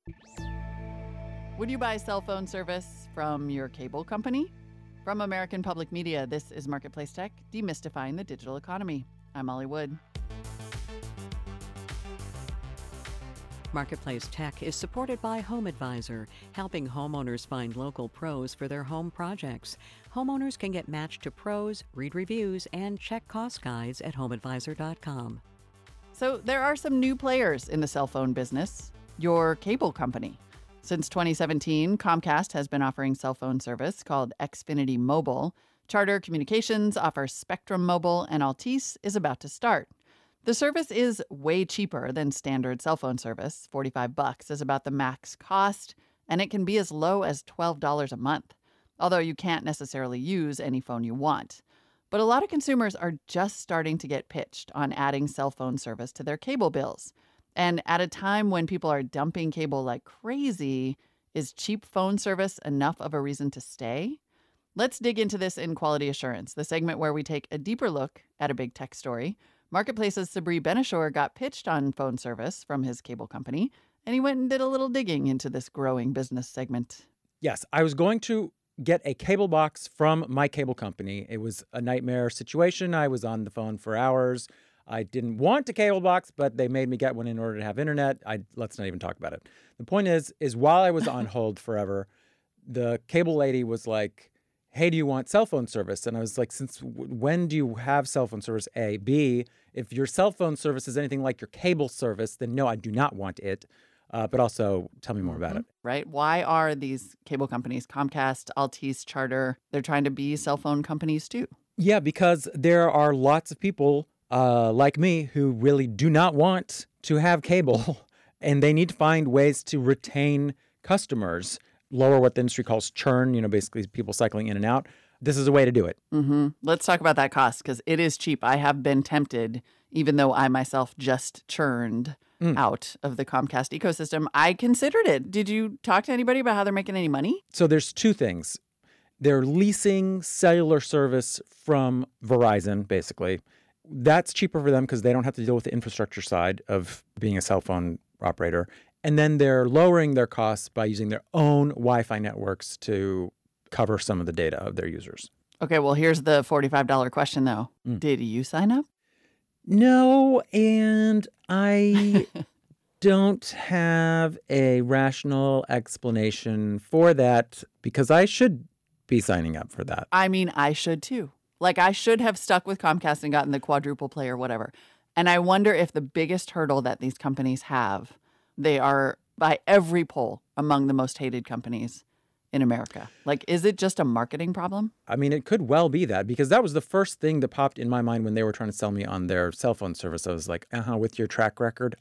Would you buy cell phone service from your cable company? From American Public Media, this is Marketplace Tech, demystifying the digital economy. I'm Molly Wood. Marketplace Tech is supported by Home Advisor, helping homeowners find local pros for their home projects. Homeowners can get matched to pros, read reviews, and check cost guides at homeadvisor.com. So there are some new players in the cell phone business. Your cable company. Since 2017, Comcast has been offering cell phone service called Xfinity Mobile. Charter Communications offers Spectrum Mobile, and Altice is about to start. The service is way cheaper than standard cell phone service. $45 is about the max cost, and it can be as low as $12 a month, although you can't necessarily use any phone you want. But a lot of consumers are just starting to get pitched on adding cell phone service to their cable bills. And at a time when people are dumping cable like crazy, is cheap phone service enough of a reason to stay? Let's dig into this in Quality Assurance, the segment where we take a deeper look at a big tech story. Marketplace's Sabri Benishore got pitched on phone service from his cable company, and he went and did a little digging into this growing business segment. Yes, I was going to get a cable box from my cable company. It was a nightmare situation. I was on the phone for hours. I didn't want a cable box, but they made me get one in order to have internet. Let's not even talk about it. The point is while I was on hold forever, the cable lady was like, hey, do you want cell phone service? And I was like, since when do you have cell phone service, A? B, if your cell phone service is anything like your cable service, then no, I do not want it. But also, tell me more about it. Right? Why are these cable companies, Comcast, Altice, Charter, they're trying to be cell phone companies too? Yeah, because there are lots of people like me who really do not want to have cable, and they need to find ways to retain customers, lower what the industry calls churn, basically people cycling in and out. This is a way to do it. Mm-hmm. Let's talk about that cost, because it is cheap. I have been tempted, even though I myself just churned out of the Comcast ecosystem. I considered it. Did you talk to anybody about how they're making any money? So there's two things. They're leasing cellular service from Verizon, basically. That's cheaper for them because they don't have to deal with the infrastructure side of being a cell phone operator. And then they're lowering their costs by using their own Wi-Fi networks to cover some of the data of their users. Okay, well, here's the $45 question, though. Did you sign up? No, and I don't have a rational explanation for that because I should be signing up for that. I mean, I should too. Like, I should have stuck with Comcast and gotten the quadruple play or whatever. And I wonder if the biggest hurdle that these companies have, they are, by every poll, among the most hated companies in America. Like, is it just a marketing problem? I mean, it could well be that, because that was the first thing that popped in my mind when they were trying to sell me on their cell phone service. I was like, with your track record,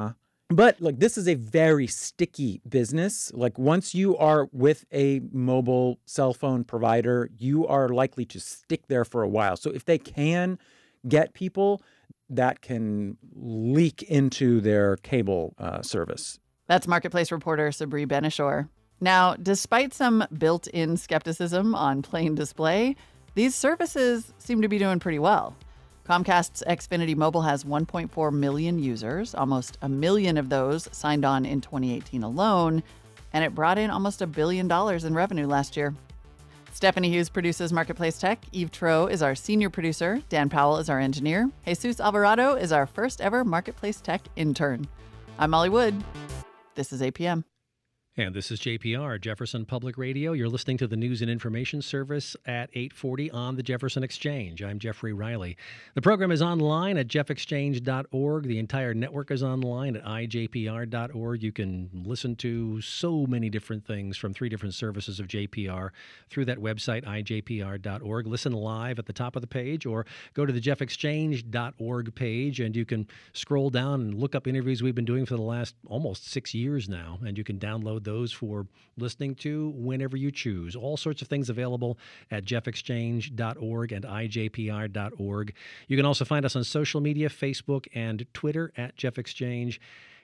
But like, this is a very sticky business. Like, once you are with a mobile cell phone provider, you are likely to stick there for a while. So if they can get people, that can leak into their cable service. That's Marketplace reporter Sabri Benishore. Now, despite some built-in skepticism on plain display, these services seem to be doing pretty well. Comcast's Xfinity Mobile has 1.4 million users, almost a million of those signed on in 2018 alone, and it brought in almost $1 billion in revenue last year. Stephanie Hughes produces Marketplace Tech. Eve Troe is our senior producer. Dan Powell is our engineer. Jesus Alvarado is our first ever Marketplace Tech intern. I'm Molly Wood. This is APM. And this is JPR, Jefferson Public Radio. You're listening to the News and Information Service at 840 on the Jefferson Exchange. I'm Jeffrey Riley. The program is online at jeffexchange.org. The entire network is online at ijpr.org. You can listen to so many different things from 3 different services of JPR through that website, ijpr.org. Listen live at the top of the page or go to the jeffexchange.org page, and you can scroll down and look up interviews we've been doing for the last almost 6 years now, and you can download those for listening to whenever you choose. All sorts of things available at jeffexchange.org and ijpr.org. You can also find us on social media, Facebook and Twitter at Jeff Exchange.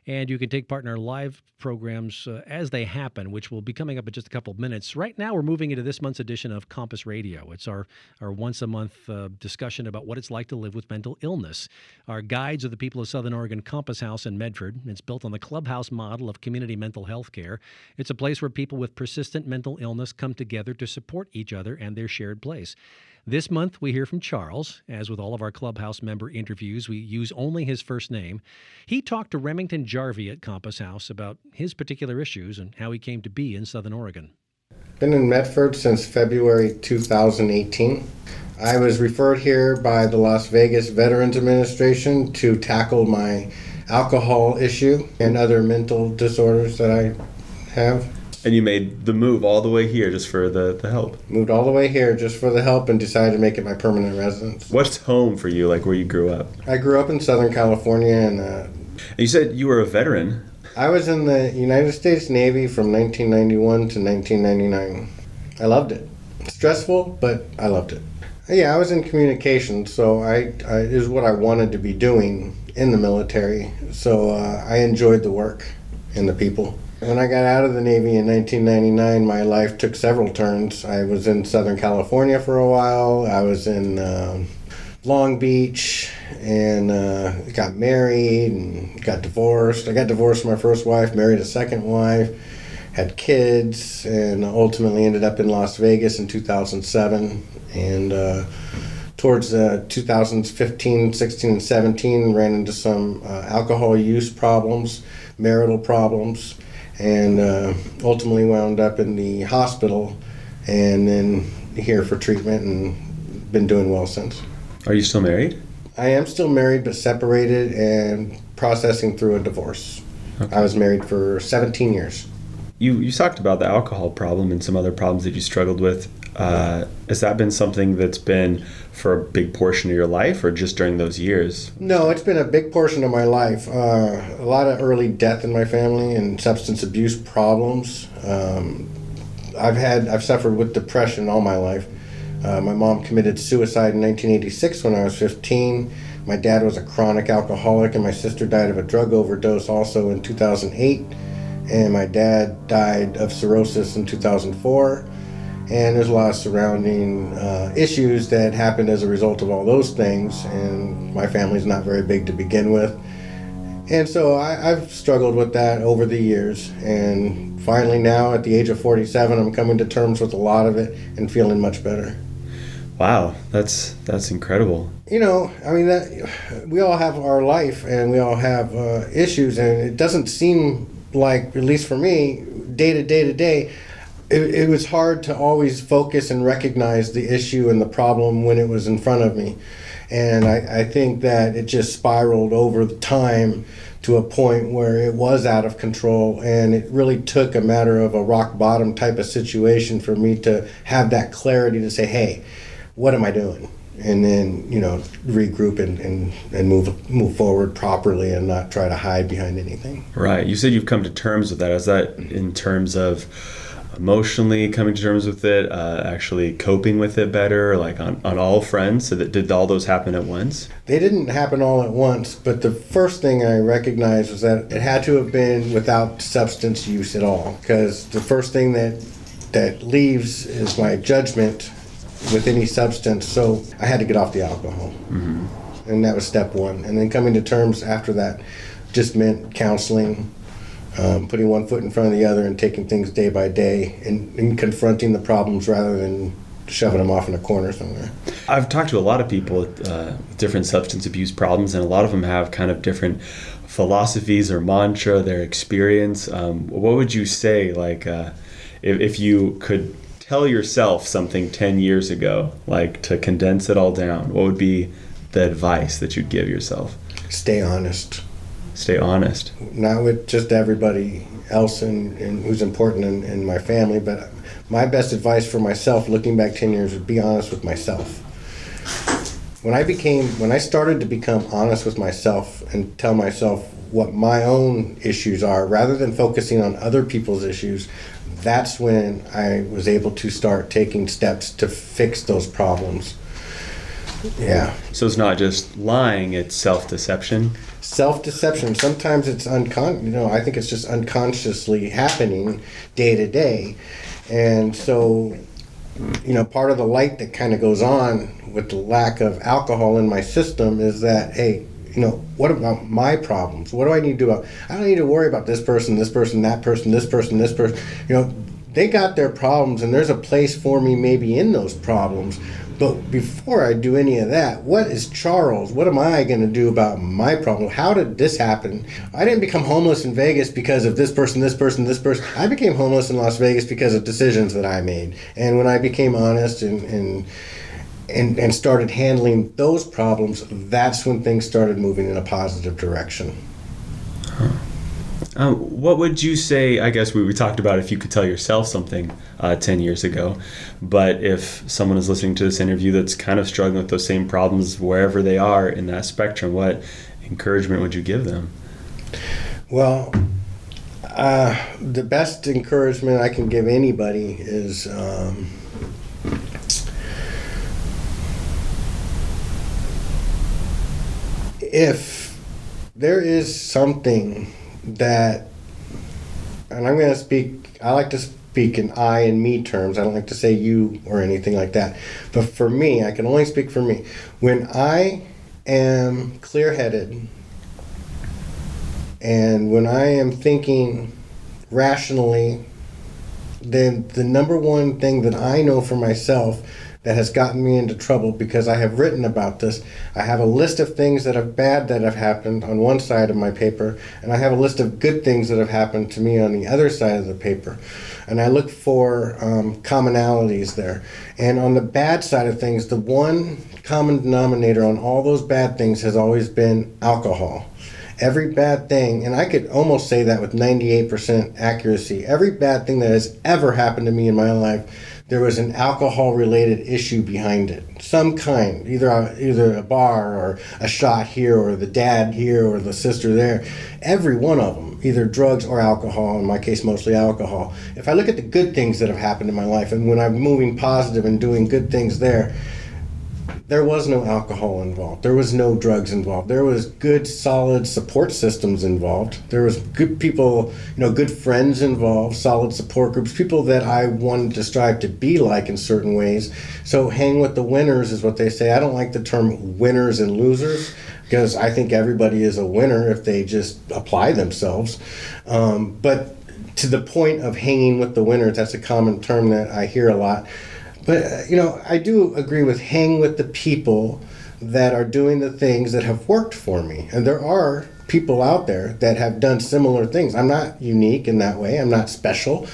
And you can take part in our live programs as they happen, which will be coming up in just a couple of minutes. Right now, we're moving into this month's edition of Compass Radio. It's our once-a-month discussion about what it's like to live with mental illness. Our guides are the people of Southern Oregon Compass House in Medford. It's built on the clubhouse model of community mental health care. It's a place where people with persistent mental illness come together to support each other and their shared place. This month, we hear from Charles. As with all of our Clubhouse member interviews, we use only his first name. He talked to Remington Jarvie at Compass House about his particular issues and how he came to be in Southern Oregon. Been in Medford since February 2018. I was referred here by the Las Vegas Veterans Administration to tackle my alcohol issue and other mental disorders that I have. And you made the move all the way here just for the help. Moved all the way here just for the help and decided to make it my permanent residence. What's home for you, like where you grew up? I grew up in Southern California, and you said you were a veteran. I was in the United States Navy from 1991 to 1999. I loved it. Stressful, but I loved it. Yeah, I was in communications, so it is what I wanted to be doing in the military. So I enjoyed the work and the people. When I got out of the Navy in 1999, my life took several turns. I was in Southern California for a while. I was in Long Beach and got married and got divorced. I got divorced from my first wife, married a second wife, had kids, and ultimately ended up in Las Vegas in 2007. And towards 2015, 16, and 17, ran into some alcohol use problems, marital problems, and ultimately wound up in the hospital and then here for treatment and been doing well since. Are you still married? I am still married, but separated and processing through a divorce. Okay. I was married for 17 years. You talked about the alcohol problem and some other problems that you struggled with. Has that been something that's been for a big portion of your life or just during those years? No, it's been a big portion of my life. A lot of early death in my family and substance abuse problems. I've suffered with depression all my life. My mom committed suicide in 1986 when I was 15. My dad was a chronic alcoholic, and my sister died of a drug overdose also in 2008. And my dad died of cirrhosis in 2004. And there's a lot of surrounding issues that happened as a result of all those things. And my family's not very big to begin with. And so I've struggled with that over the years. And finally now, at the age of 47, I'm coming to terms with a lot of it and feeling much better. Wow, that's incredible. You know, I mean, we all have our life and we all have issues. And it doesn't seem like, at least for me, day to day, it was hard to always focus and recognize the issue and the problem when it was in front of me. And I think that it just spiraled over the time to a point where it was out of control, and it really took a matter of a rock bottom type of situation for me to have that clarity to say, hey, what am I doing? And then, you know, regroup and move forward properly and not try to hide behind anything. Right. You said you've come to terms with that. Is that in terms of emotionally coming to terms with it, actually coping with it better, like on all fronts? So did all those happen at once? They didn't happen all at once, but the first thing I recognized was that it had to have been without substance use at all, because the first thing that leaves is my judgment with any substance. So I had to get off the alcohol. Mm-hmm. And that was step one. And then coming to terms after that just meant counseling, putting one foot in front of the other and taking things day by day and confronting the problems rather than shoving them off in a corner somewhere. I've talked to a lot of people with different substance abuse problems, and a lot of them have kind of different philosophies or mantra, their experience. What would you say, like, if you could tell yourself something 10 years ago, like to condense it all down, what would be the advice that you'd give yourself? Stay honest. Stay honest. Not with just everybody else and who's important in my family, but my best advice for myself looking back 10 years would be honest with myself. When I started to become honest with myself and tell myself what my own issues are rather than focusing on other people's issues, that's when I was able to start taking steps to fix those problems. Yeah. So it's not just lying, it's self-deception? self-deception. Sometimes it's I think it's just unconsciously happening day to day. And so, part of the light that kind of goes on with the lack of alcohol in my system is that, hey, what about my problems? What do I need to do about? I don't need to worry about this person, that person, this person, this person. They got their problems, and there's a place for me maybe in those problems. But before I do any of that, what is Charles? What am I going to do about my problem? How did this happen? I didn't become homeless in Vegas because of this person, this person, this person. I became homeless in Las Vegas because of decisions that I made. And when I became honest and started handling those problems, that's when things started moving in a positive direction. What would you say, I guess we talked about if you could tell yourself something 10 years ago, but if someone is listening to this interview that's kind of struggling with those same problems wherever they are in that spectrum, what encouragement would you give them? Well, the best encouragement I can give anybody is if there is something that, and I'm going to speak, I like to speak in I and me terms. I don't like to say you or anything like that. But for me, I can only speak for me. When I am clear-headed and when I am thinking rationally, then the number one thing that I know for myself that has gotten me into trouble, because I have written about this. I have a list of things that have happened on one side of my paper, and I have a list of good things that have happened to me on the other side of the paper. And I look for commonalities there. And on the bad side of things, the one common denominator on all those bad things has always been alcohol. Every bad thing, and I could almost say that with 98% accuracy, every bad thing that has ever happened to me in my life, there was an alcohol-related issue behind it. Some kind, either a bar or a shot here or the dad here or the sister there. Every one of them, either drugs or alcohol, in my case mostly alcohol. If I look at the good things that have happened in my life, and when I'm moving positive and doing good things there was no alcohol involved. There was no drugs involved. There was good, solid support systems involved. There was good people, good friends involved, solid support groups, people that I wanted to strive to be like in certain ways. So hang with the winners is what they say. I don't like the term winners and losers because I think everybody is a winner if they just apply themselves. But to the point of hanging with the winners, that's a common term that I hear a lot. But, I do agree with hang with the people that are doing the things that have worked for me. And there are people out there that have done similar things. I'm not unique in that way. I'm not special.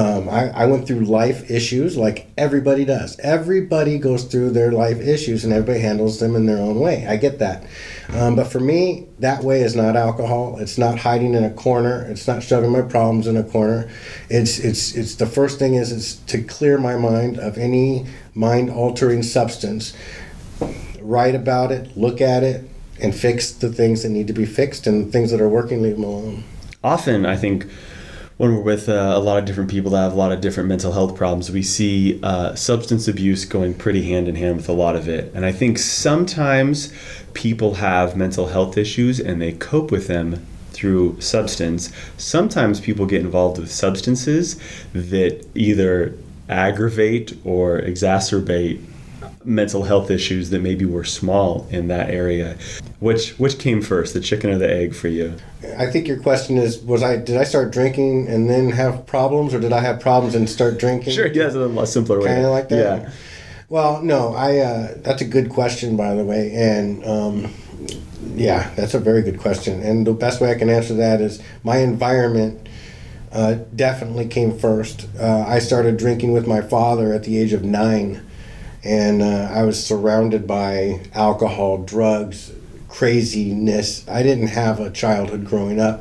I went through life issues like everybody does. Everybody goes through their life issues and everybody handles them in their own way. I get that. But for me, that way is not alcohol. It's not hiding in a corner. It's not shoving my problems in a corner. It's the first thing is to clear my mind of any mind-altering substance. Write about it, look at it, and fix the things that need to be fixed, and things that are working, leave them alone. Often, I think, when we're with a lot of different people that have a lot of different mental health problems, we see substance abuse going pretty hand in hand with a lot of it. And I think sometimes people have mental health issues and they cope with them through substance. Sometimes people get involved with substances that either aggravate or exacerbate mental health issues that maybe were small in that area. Which came first, the chicken or the egg for you? I think your question is, did I start drinking and then have problems, or did I have problems and start drinking? Sure, yeah, that's a simpler way. Kind of like that? Yeah. Well, no, that's a good question, by the way, and yeah, that's a very good question. And the best way I can answer that is my environment definitely came first. I started drinking with my father at the age of 9. And I was surrounded by alcohol, drugs, craziness. I didn't have a childhood growing up.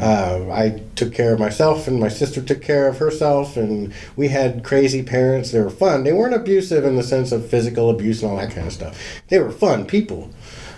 I took care of myself, and my sister took care of herself, and we had crazy parents. They were fun. They weren't abusive in the sense of physical abuse and all that kind of stuff. They were fun people.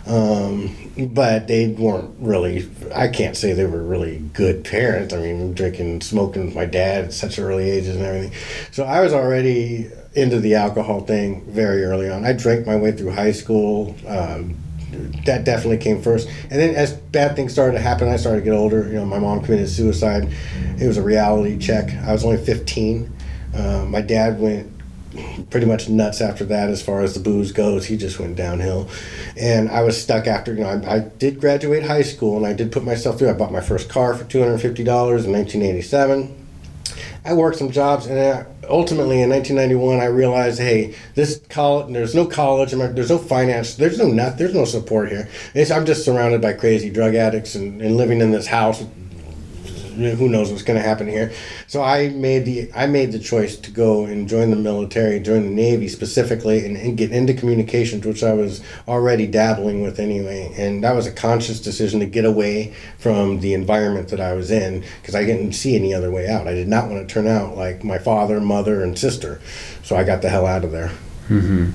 But they weren't really, I can't say they were really good parents. I mean, drinking, smoking with my dad at such early ages and everything. So I was already into the alcohol thing very early on. I drank my way through high school, that definitely came first. And then as bad things started to happen, I started to get older. My mom committed suicide. It was a reality check. I was only 15. My dad went pretty much nuts after that as far as the booze goes. He just went downhill. And I was stuck after, I did graduate high school, and I did put myself through. I bought my first car for $250 in 1987. I worked some jobs, and ultimately in 1991, I realized, hey, there's no college, there's no finance, there's no support here. I'm just surrounded by crazy drug addicts and living in this house. Who knows what's going to happen here? So I made the choice to go and join the military, join the Navy specifically, and get into communications, which I was already dabbling with anyway. And that was a conscious decision to get away from the environment that I was in, because I didn't see any other way out. I did not want to turn out like my father, mother, and sister. So I got the hell out of there. Mm-hmm.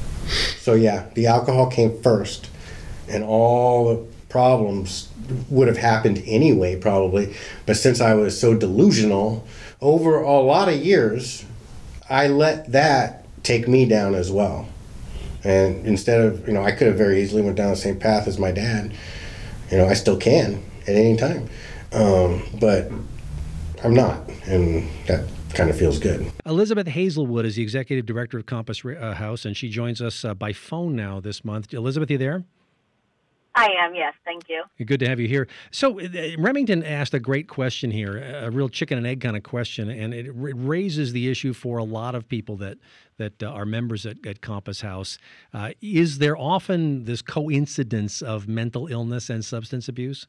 So yeah, the alcohol came first, and all the problems would have happened anyway, probably. But since I was so delusional, over a lot of years, I let that take me down as well. And instead of, I could have very easily went down the same path as my dad. I still can at any time. But I'm not. And that kind of feels good. Elizabeth Hazelwood is the executive director of Compass House, and she joins us by phone now this month. Elizabeth, you there? I am, yes. Thank you. Good to have you here. So Remington asked a great question here, a real chicken and egg kind of question, and it raises the issue for a lot of people that are members at Compass House. Is there often this coincidence of mental illness and substance abuse?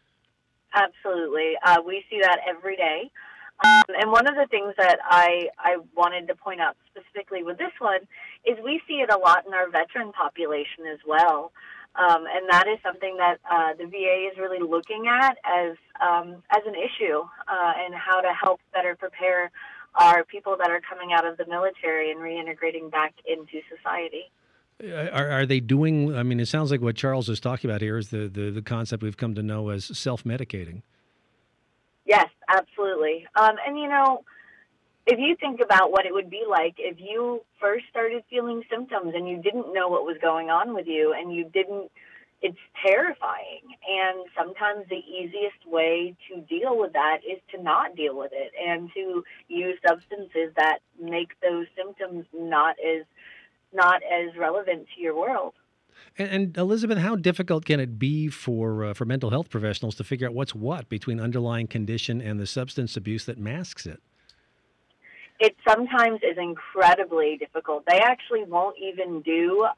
Absolutely. We see that every day. And one of the things that I wanted to point out specifically with this one is we see it a lot in our veteran population as well. And that is something that the VA is really looking at as an issue and how to help better prepare our people that are coming out of the military and reintegrating back into society. Are they doing, it sounds like what Charles is talking about here is the concept we've come to know as self-medicating. Yes, absolutely. And, if you think about what it would be like if you first started feeling symptoms and you didn't know what was going on with you and it's terrifying. And sometimes the easiest way to deal with that is to not deal with it and to use substances that make those symptoms not as relevant to your world. And Elizabeth, how difficult can it be for mental health professionals to figure out what's what between underlying condition and the substance abuse that masks it? It sometimes is incredibly difficult. They actually won't even do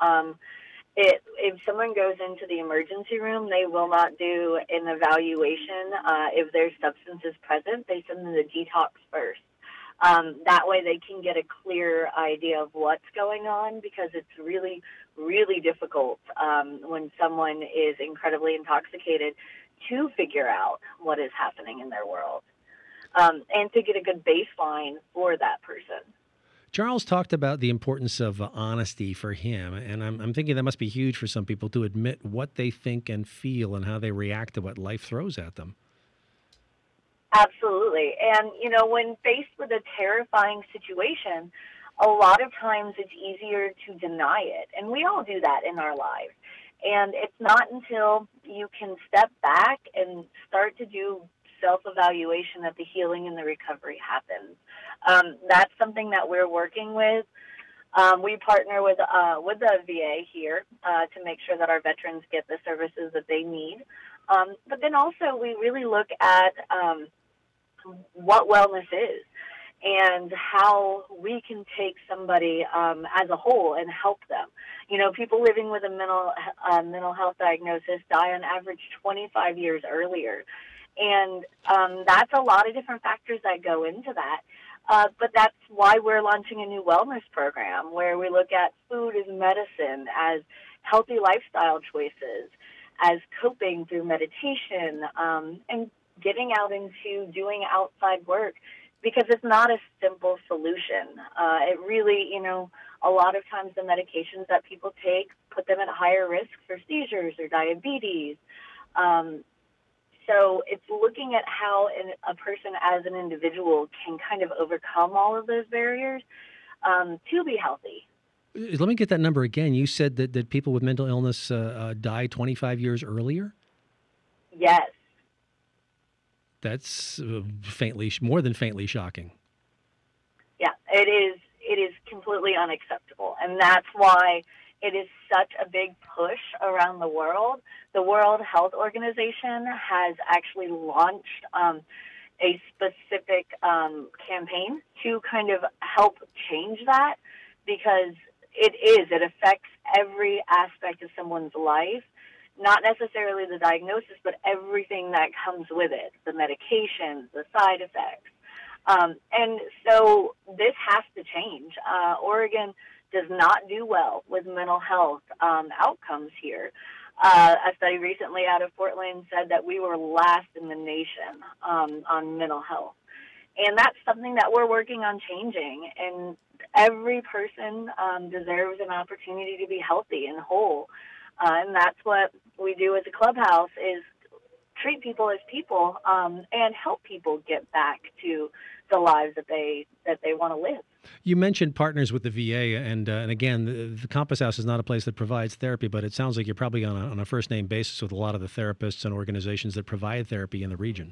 if someone goes into the emergency room, they will not do an evaluation if there's substances present. They send them the detox first. That way they can get a clear idea of what's going on, because it's really, really difficult when someone is incredibly intoxicated to figure out what is happening in their world. And to get a good baseline for that person. Charles talked about the importance of honesty for him, and I'm thinking that must be huge for some people to admit what they think and feel and how they react to what life throws at them. Absolutely. And, when faced with a terrifying situation, a lot of times it's easier to deny it. And we all do that in our lives. And it's not until you can step back and start to do self-evaluation that the healing and the recovery happens. That's something that we're working with. We partner with the VA here to make sure that our veterans get the services that they need. But then also we really look at what wellness is and how we can take somebody as a whole and help them. People living with a mental health diagnosis die on average 25 years earlier. And that's a lot of different factors that go into that. But that's why we're launching a new wellness program where we look at food as medicine, as healthy lifestyle choices, as coping through meditation, and getting out into doing outside work, because it's not a simple solution. It really, a lot of times the medications that people take put them at higher risk for seizures or diabetes. So it's looking at how a person as an individual can kind of overcome all of those barriers to be healthy. Let me get that number again. You said that people with mental illness die 25 years earlier? Yes. That's more than faintly shocking. Yeah, it is. It is completely unacceptable, and that's why it is such a big push around the world. The World Health Organization has actually launched a specific campaign to kind of help change that, because it affects every aspect of someone's life. Not necessarily the diagnosis, but everything that comes with it, the medications, the side effects. And so this has to change. Oregon does not do well with mental health outcomes here. A study recently out of Portland said that we were last in the nation on mental health. And that's something that we're working on changing. And every person deserves an opportunity to be healthy and whole. And that's what we do as a clubhouse, is treat people as people and help people get back to the lives that they want to live. You mentioned partners with the VA, and again, the Compass House is not a place that provides therapy, but it sounds like you're probably on a first-name basis with a lot of the therapists and organizations that provide therapy in the region.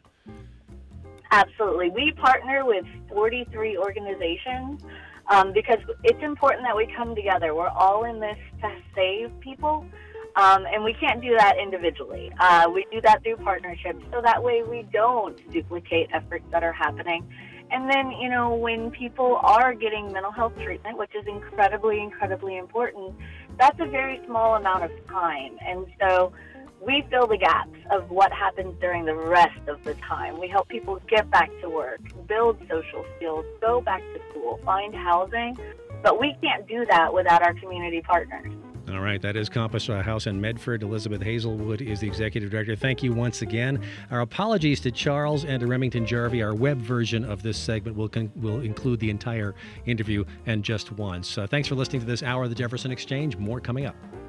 Absolutely. We partner with 43 organizations because it's important that we come together. We're all in this to save people. And we can't do that individually. We do that through partnerships, so that way we don't duplicate efforts that are happening. And then, when people are getting mental health treatment, which is incredibly, incredibly important, that's a very small amount of time. And so we fill the gaps of what happens during the rest of the time. We help people get back to work, build social skills, go back to school, find housing. But we can't do that without our community partners. All right, that is Compass House in Medford. Elizabeth Hazelwood is the executive director. Thank you once again. Our apologies to Charles and to Remington Jarvie. Our web version of this segment will include the entire interview and just once. Thanks for listening to this hour of the Jefferson Exchange. More coming up.